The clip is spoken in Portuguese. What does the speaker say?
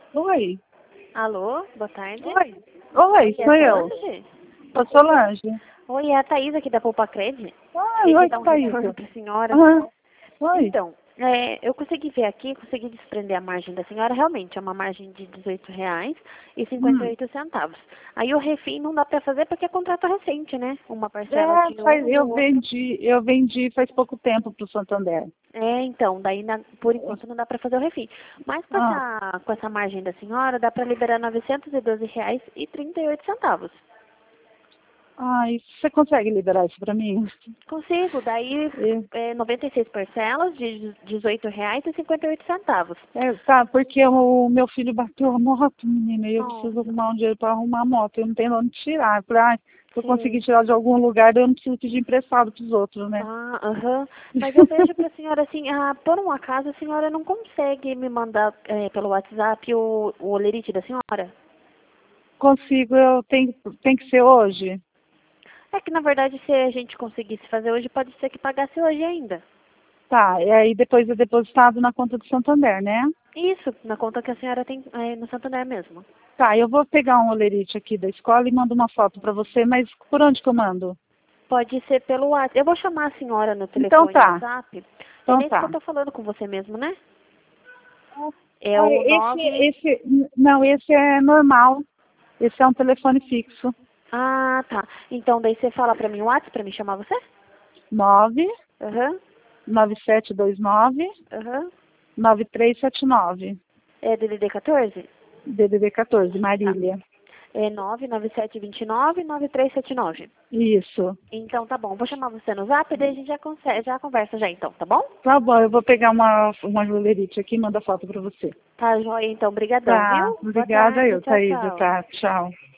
Oi. Alô, boa tarde. Oi. Oi, É sou a eu. Solange? Sou Solange. Oi, é a Thaís aqui da Poupa Cred. Ai, Queria oi, dar um Thaís. retorno para a senhora. Ah, oi. Então, eu consegui ver aqui, consegui desprender a margem da senhora. Realmente é uma margem de Hum. R$18,50. Aí o refim não dá para fazer porque é contrato recente, né? Uma parcela É, de um e o outro. eu vendi faz pouco tempo pro Santander. Então, daí por enquanto não dá para fazer o refim. Mas Ah, com essa margem da senhora, dá para liberar R$912,38. ai, você consegue liberar isso pra mim? Consigo, daí É, 96 parcelas de R$18,58. tá, porque o meu filho bateu a moto, menina, e eu preciso Nossa, arrumar um dinheiro pra arrumar a moto. Eu não tenho onde tirar. Eu falei, se eu conseguir sim. tirar de algum lugar, eu não preciso pedir emprestado pros outros, né? Ah, aham. Mas eu vejo para a senhora assim, por um acaso a senhora não consegue me mandar pelo WhatsApp o olerite da senhora? Consigo, tem que ser hoje? É que na verdade se a gente conseguisse fazer hoje, pode ser que pagasse hoje ainda. Tá, e aí depois é depositado na conta do Santander, né? Isso, na conta que a senhora tem no Santander mesmo. Tá, eu vou pegar um olerite aqui da escola e mando uma foto pra você, mas por onde que eu mando? Pode ser pelo WhatsApp. Eu vou chamar a senhora no Então telefone tá, WhatsApp. É então nesse que eu tá. tô falando com você mesmo, né? É Ah, o 9. não, esse é normal, esse é um telefone fixo. Ah, tá. Então daí você fala pra mim o WhatsApp pra mim chamar você? 9 Aham, 9729 aham. 9379. É DDD 14? DDD 14, Tá. Marília. É 99729-9379. Isso. Então tá bom. Vou chamar você no Zap e daí a gente já conversa já então, tá bom? Tá bom, eu vou pegar uma olerite aqui e mando a foto pra você. Tá joia então. Brigadão, Tá, viu? Boa obrigada tarde. eu, Tchau, Thaisa, tchau. tá, tchau.